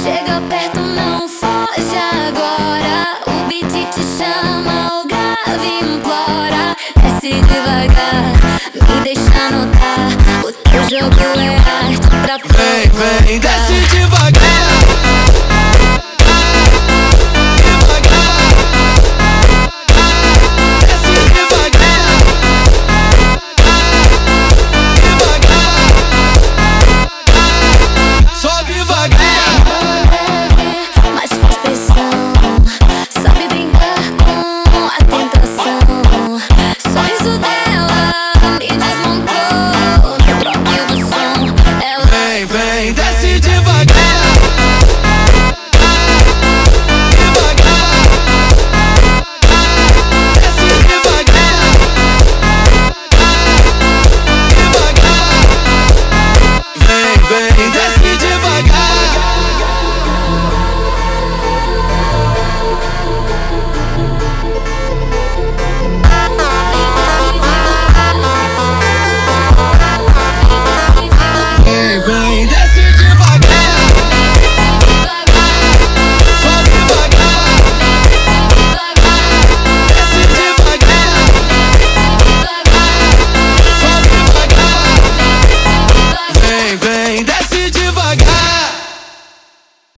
Chega perto, não foge agora. O beat te chama, o grave implora. Desce devagar, me deixa notar. O teu jogo é arte pra provocar. Vem, desce